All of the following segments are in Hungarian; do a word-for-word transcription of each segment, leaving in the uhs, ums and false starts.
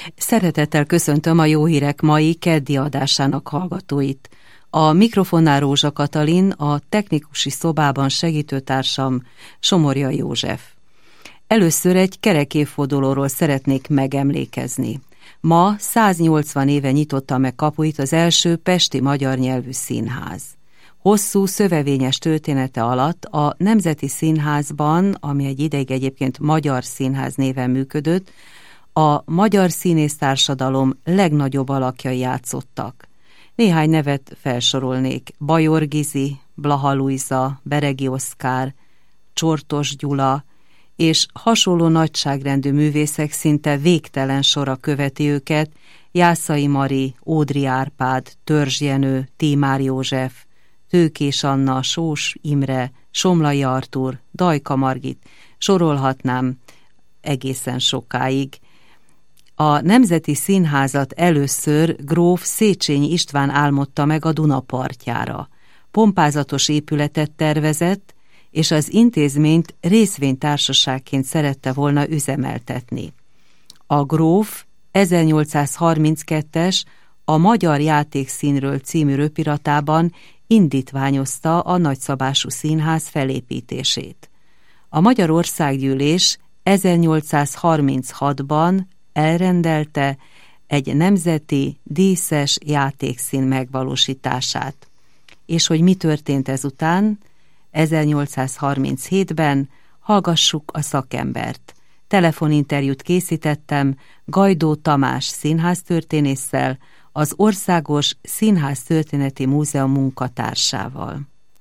Szeretettel köszöntöm a Jó Hírek mai keddi adásának hallgatóit. A mikrofonnál Rózsa Katalin, a technikusi szobában segítőtársam Somorja József. Először egy kerek évfordulóról szeretnék megemlékezni. Ma száznyolcvan éve nyitotta meg kapuit az első pesti magyar nyelvű színház. Hosszú, szövevényes története alatt a Nemzeti Színházban, ami egy ideig egyébként Magyar Színház néven működött, a magyar színésztársadalom legnagyobb alakjai játszottak. Néhány nevet felsorolnék: Bajor Gizi, Blaha Lujza, Beregi Oszkár, Csortos Gyula, és hasonló nagyságrendű művészek szinte végtelen sora követi őket: Jászai Mari, Ódri Árpád, Törzs Jenő, Tímár József, Tőkés Anna, Sós Imre, Somlai Artúr, Dajka Margit, sorolhatnám egészen sokáig. A Nemzeti Színházat először gróf Széchenyi István álmodta meg a Duna partjára. Pompázatos épületet tervezett, és az intézményt részvénytársaságként szerette volna üzemeltetni. A gróf ezernyolcszázharminckettes a Magyar Játékszínről című röpiratában indítványozta a nagyszabású színház felépítését. A Magyar Országgyűlés ezernyolcszázharminchatban elrendelte egy nemzeti díszes játékszín megvalósítását. És hogy mi történt ezután? ezernyolcszázharminchétben hallgassuk a szakembert. Telefoninterjút készítettem Gajdó Tamás színháztörténésszel, az Országos Színháztörténeti Múzeum munkatársával.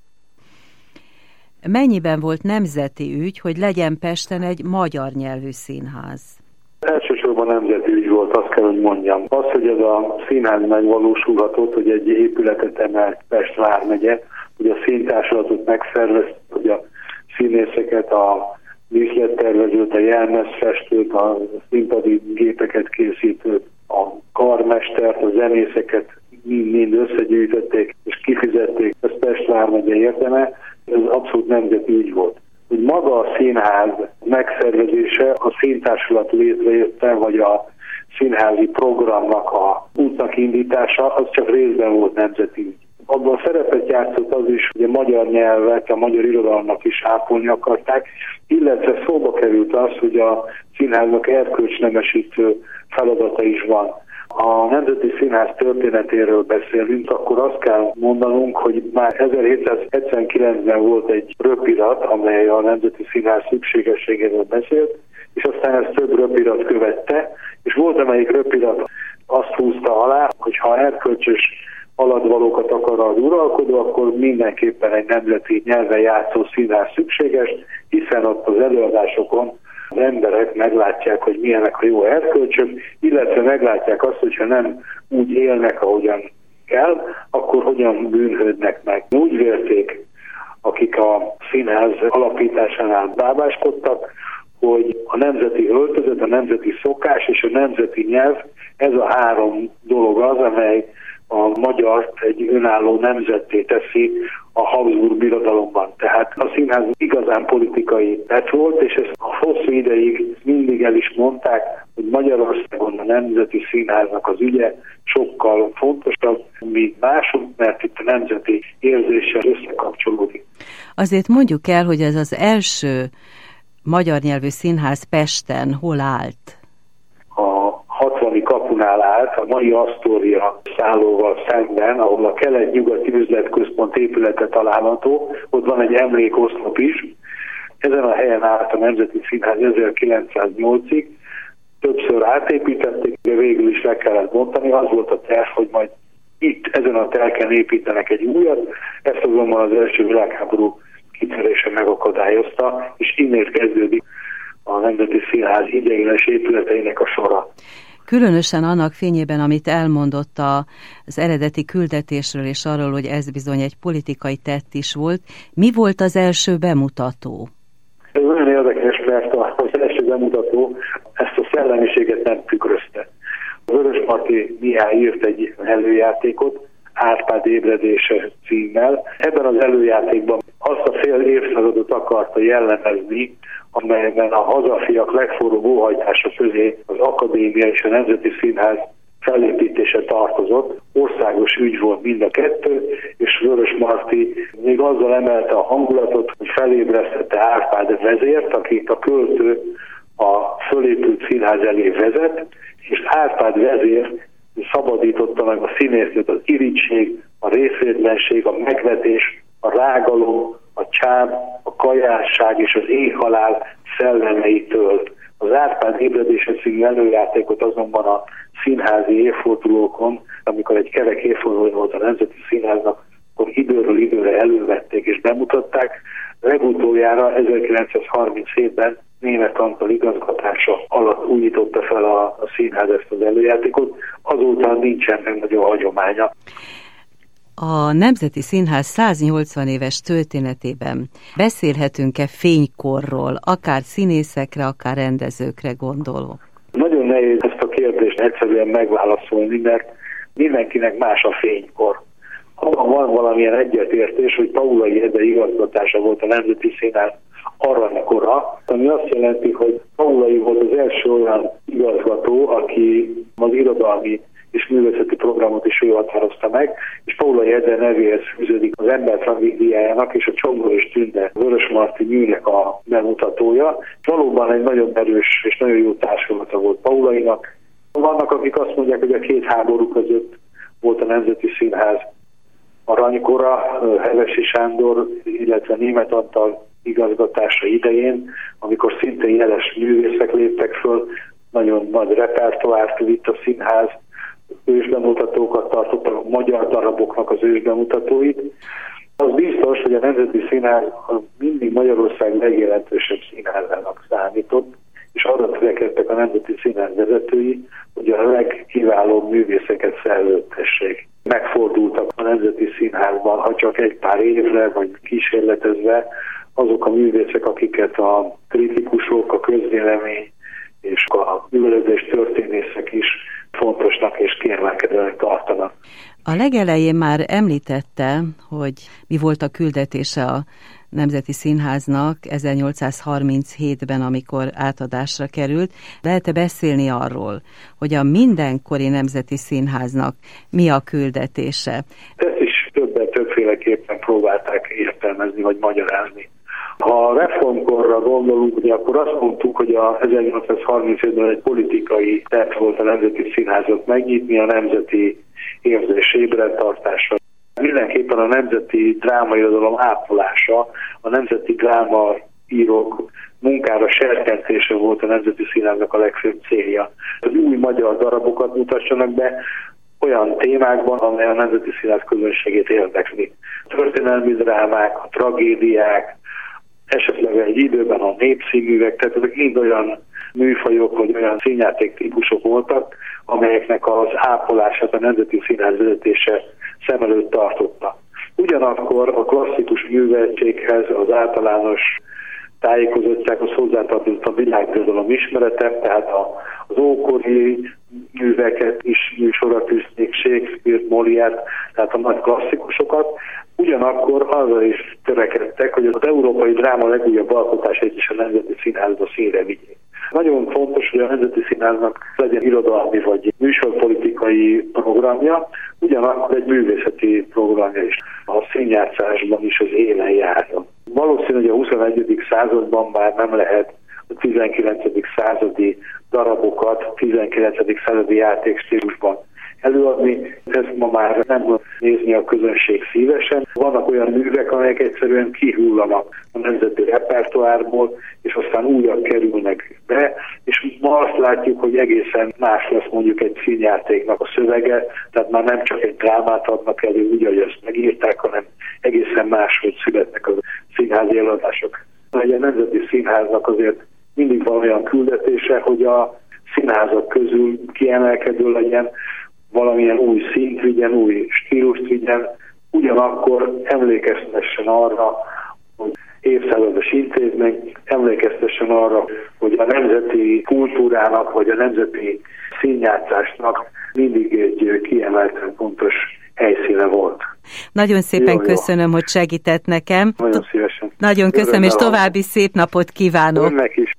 Mennyiben volt nemzeti ügy, hogy legyen Pesten egy magyar nyelvű színház? Elsősorban nemzeti ügy volt, azt kell, hogy mondjam. Az, hogy ez a színház megvalósulhatott, hogy egy épületet emelt Pest vármegye, hogy a színtársulatot megszervezte, hogy a színészeket, a díszlettervezőt, a jelmezfestőt, a színpadi gépeket készítőt, a karmestert, a zenészeket mind-mind összegyűjtötték és kifizették, ez Pest vármegye érdeme, ez abszolút nemzeti ügy volt. Hogy maga a színház megszervezése, a színtársulat létrejötte, vagy a színházi programnak a útnak indítása, az csak részben volt nemzeti ügy. Abban szerepet játszott az is, hogy a magyar nyelvet, a magyar irodalomnak is ápolni akarták, illetve szóba került az, hogy a színháznak erkölcsnemesítő feladata is van. A Nemzeti Színház történetéről beszélünk, akkor azt kell mondanunk, hogy már ezerhétszázhetvenkilencben volt egy röpirat, amely a Nemzeti Színház szükségességéről beszélt, és aztán ezt több röpirat követte, és volt, amelyik röpirat azt húzta alá, hogy ha erkölcsös alatvalókat akar az uralkodó, akkor mindenképpen egy nemzeti nyelven játszó színház szükséges, hiszen ott az előadásokon az emberek meglátják, hogy milyenek a jó erkölcsök, illetve meglátják azt, hogyha nem úgy élnek, ahogyan kell, akkor hogyan bűnhődnek meg. Úgy vélték, akik a színház alapításánál bábáskodtak, hogy a nemzeti öltözet, a nemzeti szokás és a nemzeti nyelv, ez a három dolog az, amely a magyart egy önálló nemzetté teszi a Habsburg birodalomban. Tehát a színház igazán politikai tett volt, és ezt a hosszú ideig mindig el is mondták, hogy Magyarországon a Nemzeti Színháznak az ügye sokkal fontosabb, mint mások, mert itt a nemzeti érzéssel összekapcsolódik. Azért mondjuk el, hogy ez az első magyar nyelvű színház Pesten hol állt? hatvani kapunál állt, a mai Asztória szállóval szemben, ahol a kelet-nyugati üzletközpont épülete található, ott van egy emlékoszlop is. Ezen a helyen állt a Nemzeti Színház ezerkilencszáznyolcig, többször átépítették, de végül is le kellett bontani. Az volt a terv, hogy majd itt, ezen a telken építenek egy újat, ezt azonban az első világháború kitörése megakadályozta, és innét kezdődik a Nemzeti Színház ideiglenes épületeinek a sora. Különösen annak fényében, amit elmondott az eredeti küldetésről, és arról, hogy ez bizony egy politikai tett is volt. Mi volt az első bemutató? Ez nagyon érdekes, mert az első bemutató ezt a szellemiséget nem tükrözte. Vörösmarty Mihály írt egy előjátékot, Árpád ébredése címmel. Ebben az előjátékban azt a fél évszázadot akarta jellemezni, amelyben a hazafiak legforróbb óhajtása közé az akadémia és a Nemzeti Színház felépítése tartozott. Országos ügy volt mind a kettő, és Vörösmarty még azzal emelte a hangulatot, hogy felébresztette Árpád vezért, akit a költő a fölépült színház elé vezet, és Árpád vezér szabadította meg a színésznőt az irigység, a részvétlenség, a megvetés, a rágalom, a csáb, a kajásság és az éhhalál szellemeitől. Az Árpád ébredése című előjátékot azonban a színházi évfordulókon, amikor egy kerek évforduló volt a Nemzeti Színháznak, akkor időről időre elővették és bemutatták. Legutoljára ezerkilencszázharminchétben Németh Antal igazgatása alatt újította fel a, a színház ezt az előjátékot, azóta nincsen meg nagyon hagyománya. A Nemzeti Színház száznyolcvan éves történetében beszélhetünk-e fénykorról, akár színészekre, akár rendezőkre gondolok? Nagyon nehéz ezt a kérdést egyszerűen megválaszolni, mert mindenkinek más a fénykor. Abban van valamilyen egyetértés, hogy Paulay Ede igazgatása volt a Nemzeti Színház aranykora, ami azt jelenti, hogy Paulay volt az első olyan igazgató, aki az irodalmi és művészeti programot is ő határozta meg, és Paulay Ede nevéhez fűződik az Ember tragédiájának és a Csongor és Tünde Vörösmarty műnek a bemutatója. Valóban egy nagyon erős és nagyon jó társulata volt Paulaynak. Vannak, akik azt mondják, hogy a két háború között volt a Nemzeti Színház aranykora, Hevesi Sándor, illetve Németh Antal igazgatása idején, amikor szintén jeles művészek léptek föl, nagyon nagy repertoárt vitt a színház, ősbemutatókat tartottak, a magyar daraboknak az ősbemutatóit. Az biztos, hogy a Nemzeti Színház mindig Magyarország legjelentősebb színházának számított, és arra törekedtek a Nemzeti Színház vezetői, hogy a legkiválóbb művészeket felöltessék. Megfordultak a Nemzeti Színházban, ha csak egy pár évre, vagy kísérletezve, azok a művészek, akiket a kritikusok, a közvélemény és a művelődés történészek is fontosnak és kiemelkedőnek tartanak. A legelején már említette, hogy mi volt a küldetése a Nemzeti Színháznak ezernyolcszázharminchétben, amikor átadásra került. Lehet-e beszélni arról, hogy a mindenkori Nemzeti Színháznak mi a küldetése? Ezt is többen többféleképpen próbálták értelmezni vagy magyarázni. Ha a reformkorra gondolunk, ugye akkor azt mondtuk, hogy a ezernyolcszázharminchétben egy politikai terv volt a Nemzeti Színházat megnyitni, a nemzeti érzés ébredtartása. Mindenképpen a nemzeti drámairodalom ápolása, a nemzeti drámaírók munkára serkentése volt a Nemzeti Színháznak a legfőbb célja. Az új magyar darabokat mutassanak be olyan témákban, amely a Nemzeti Színház közönségét érdekli. A történelmi drámák, a tragédiák, esetleg egy időben a népszínművek, tehát ezek mind olyan műfajok, vagy olyan színjáték típusok voltak, amelyeknek az ápolását a Nemzeti Színház vezetése szem előtt tartotta. Ugyanakkor a klasszikus műveltséghez, az általános tájékozottsághoz hozzátartozott a világirodalom ismerete, tehát az ókori műveket is műsorra tűzték, Shakespeare-t, Molière, tehát a nagy klasszikusokat. Ugyanakkor arra is törekedtek, hogy az európai dráma legújabb alkotásait is a Nemzeti Színházba színre vigyék. Nagyon fontos, hogy a Nemzeti Színháznak legyen irodalmi vagy műsorpolitikai programja, ugyanakkor egy művészeti programja is. A színjátszásban is az élen járjon. Valószínű, hogy a huszonegyedik században már nem lehet a tizenkilencedik századi darabokat tizenkilencedik századi játékstílusban előadni. Ezt ma már nem nézni a közönség szívesen. Vannak olyan művek, amelyek egyszerűen kihullanak a nemzeti repertoárból, és aztán újak kerülnek be, és ma azt látjuk, hogy egészen más lesz mondjuk egy színjátéknak a szövege, tehát már nem csak egy drámát adnak elő, úgy, ahogy ezt megírták, hanem egészen máshogy születnek a színházi előadások. A Nemzeti Színháznak azért mindig van olyan küldetése, hogy a színházak közül kiemelkedő legyen, valamilyen új szint vigyen, új stílust vigyen, ugyanakkor emlékeztessen arra, hogy évszázados intézmény, emlékeztessen arra, hogy a nemzeti kultúrának vagy a nemzeti színjátszásnak mindig egy kiemelten fontos helyszíne volt. Nagyon szépen jó, köszönöm, jó. hogy segített nekem. Nagyon szívesen. Nagyon köszönöm, Örömmel és további szép napot kívánok. Önnek is.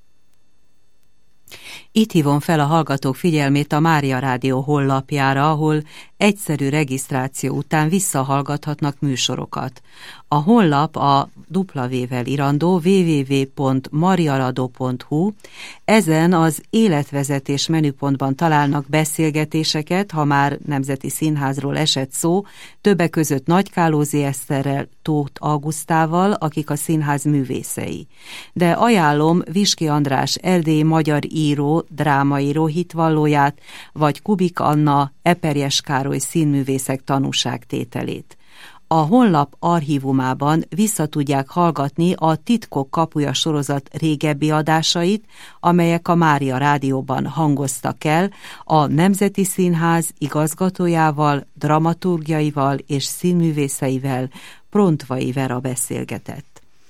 Itt hívom fel a hallgatók figyelmét a Mária Rádió honlapjára, ahol egyszerű regisztráció után visszahallgathatnak műsorokat. A honlap a W-vel irandó double-u double-u double-u pont mariarado pont hu. Ezen az életvezetés menüpontban találnak beszélgetéseket, ha már Nemzeti Színházról esett szó, többek között Nagy Kálózi Eszterrel, Tóth Augusztával, akik a színház művészei. De ajánlom Viski András erdélyi magyar író, drámaíró hitvallóját, vagy Kubik Anna, Eperjes Károly színművészek tanúságtételét. A honlap archívumában vissza tudják hallgatni a Titkok kapuja sorozat régebbi adásait, amelyek a Mária Rádióban hangoztak el, a Nemzeti Színház igazgatójával, dramaturgjaival és színművészeivel Prontvai Vera beszélgetett.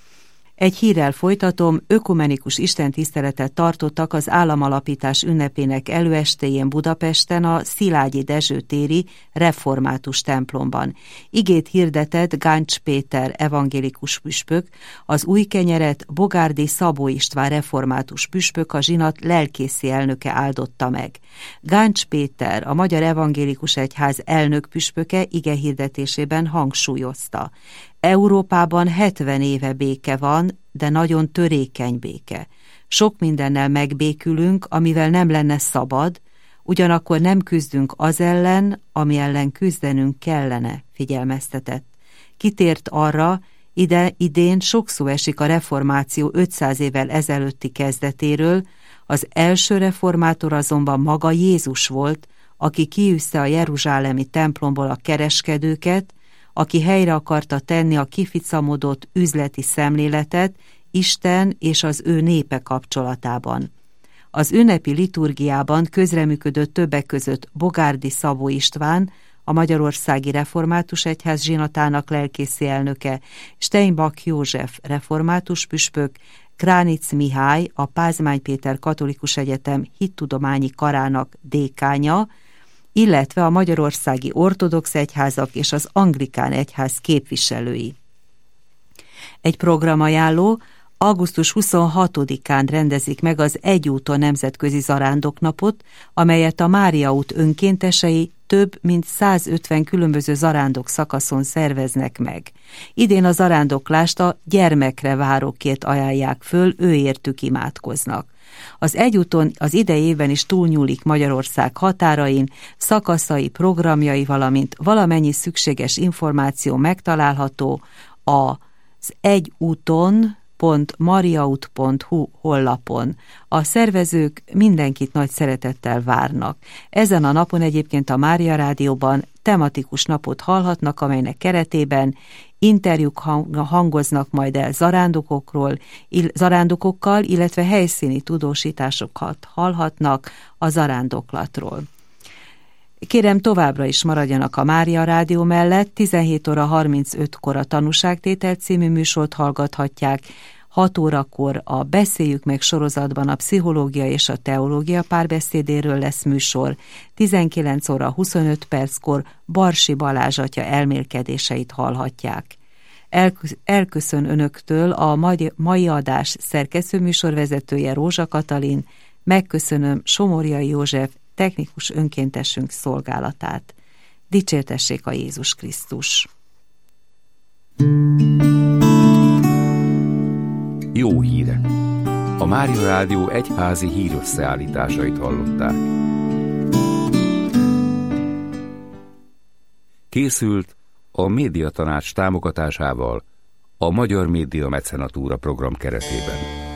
Egy hírrel folytatom, ökumenikus istentiszteletet tartottak az államalapítás ünnepének előestéjén Budapesten a Szilágyi Dezső téri református templomban. Igét hirdetett Gáncs Péter evangélikus püspök, az új kenyeret Bogárdi Szabó István református püspök, a zsinat lelkészi elnöke áldotta meg. Gáncs Péter, a Magyar Evangélikus Egyház elnök püspöke ige hirdetésében hangsúlyozta: Európában hetven éve béke van, de nagyon törékeny béke. Sok mindennel megbékülünk, amivel nem lenne szabad, ugyanakkor nem küzdünk az ellen, ami ellen küzdenünk kellene, figyelmeztetett. Kitért arra, ide idén sok szó esik a reformáció ötszáz évvel ezelőtti kezdetéről, az első reformátor azonban maga Jézus volt, aki kiűzte a jeruzsálemi templomból a kereskedőket, aki helyre akarta tenni a kificamodott üzleti szemléletet Isten és az ő népe kapcsolatában. Az ünnepi liturgiában közreműködött többek között Bogárdi Szabó István, a Magyarországi Református Egyház zsinatának lelkészi elnöke, Steinbach József református püspök, Kránic Mihály, a Pázmány Péter Katolikus Egyetem hittudományi karának dékánya, illetve a magyarországi ortodox egyházak és az anglikán egyház képviselői. Egy programajánló: augusztus huszonhatodikán rendezik meg az Egyúton nemzetközi zarándoknapot, amelyet a Mária út önkéntesei több mint százötven különböző zarándok szakaszon szerveznek meg. Idén a zarándoklást a gyermekre várókért ajánlják föl, őértük imádkoznak. Az Egyúton az idei évben is túlnyúlik Magyarország határain, szakaszai, programjai, valamint valamennyi szükséges információ megtalálható az egyúton pont mariaut pont hu honlapon. A szervezők mindenkit nagy szeretettel várnak. Ezen a napon egyébként a Mária Rádióban tematikus napot hallhatnak, amelynek keretében interjúk hangoznak majd el zarándokokról, zarándokokkal, illetve helyszíni tudósításokat hallhatnak a zarándoklatról. Kérem, továbbra is maradjanak a Mária Rádió mellett, tizenhét óra harmincötkor a Tanúságtétel című műsort hallgathatják, hat órakor a Beszéljük meg sorozatban a pszichológia és a teológia párbeszédéről lesz műsor, tizenkilenc óra huszonöt perckor Barsi Balázs atya elmélkedéseit hallhatják. Elköszön önöktől a mai adás szerkesztőműsorvezetője Rózsa Katalin, megköszönöm Somorjai József technikus önkéntesünk szolgálatát. Dicsértessék a Jézus Krisztus! Jó hírek! A Mária Rádió egyházi hírösszeállításait hallották. Készült a Médiatanács támogatásával a Magyar Média Mecenatúra program keretében.